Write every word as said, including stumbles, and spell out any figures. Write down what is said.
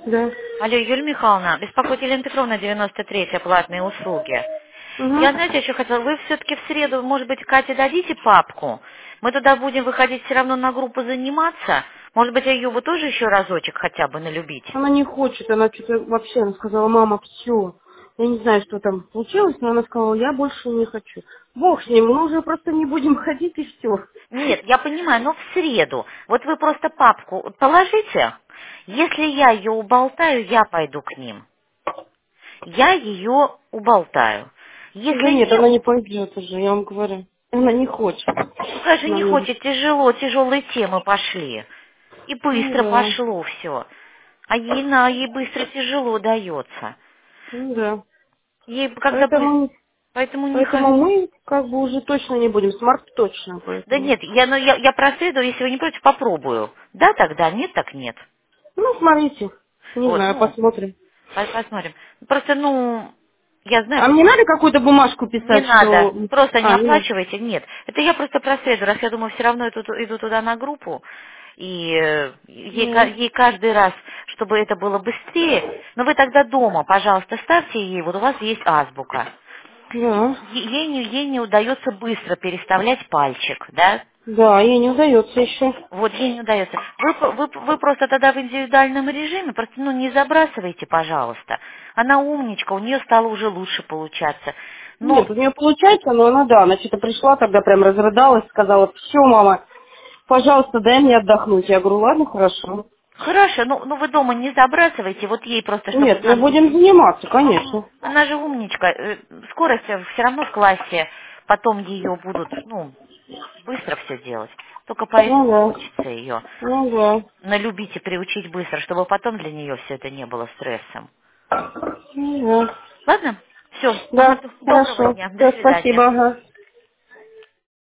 Да. Алло, Юлия Михайловна, беспокоит Елена Петровна, девяносто третья, платные услуги. Я, Угу. знаете, еще хотела, вы все-таки в среду, может быть, Кате дадите папку? Мы туда будем выходить все равно на группу заниматься. Может быть, ее вы тоже еще разочек хотя бы налюбить? Она не хочет, она что-то вообще, она сказала, мама, все. Я не знаю, что там случилось, но она сказала, я больше не хочу. Бог с ним, мы уже просто не будем ходить и все. Нет, я понимаю, но в среду. Вот вы просто папку положите. Если я ее уболтаю, я пойду к ним. Я ее уболтаю. Да Если нет, не она не уб- пойдет уже, я вам говорю. Она не хочет. Ну, конечно, Она не не... хочет, тяжело, тяжелые темы пошли. И Ну быстро да, пошло все. А ей, на, ей быстро тяжело дается. ну да. Ей когда бы... Поэтому, Поэтому не ха- поэтому мы как бы уже точно не будем. Смарт точно, Да поэтому. нет, я, ну, я, я про среду, если вы не против, попробую. Да, тогда, нет, так нет. Ну, смотрите. Не Вот, знаю, ну, посмотрим. по- посмотрим. Просто, ну, я знаю, А мне надо какую-то бумажку не писать, надо, что... просто не А, не надо. оплачивайте, нет. Это я просто про среду, раз я думаю, все равно иду, иду туда на группу, и э, ей, ка- Ну, ей каждый раз, чтобы это было быстрее, но вы тогда дома, пожалуйста, ставьте ей, вот у вас есть азбука. да. Е- Ей не, ей не удается быстро переставлять пальчик, да? Да, ей не удается еще. Вот ей не удается. Вы, п- вы, п- вы просто тогда в индивидуальном режиме, просто ну не забрасывайте, пожалуйста. Она умничка, у нее стало уже лучше получаться. Нет, Но у нее получается, но она, да, она что-то пришла, тогда прям разрыдалась, сказала, все, мама, пожалуйста, дай мне отдохнуть. Я говорю, ладно, хорошо. хорошо, ну, ну вы дома не забрасывайте, вот ей просто, чтобы Нет, мы она, будем заниматься, конечно. она же умничка, э, скорость все равно в классе, потом ее будут, ну, быстро все делать. Только Ну поэтому да, хочется ее ну да, налюбить и приучить быстро, чтобы потом для нее все это не было стрессом. ну да. Ладно? Все. Ага, Да, д- доброго хорошо. дня. До Все, свидания. спасибо, ага.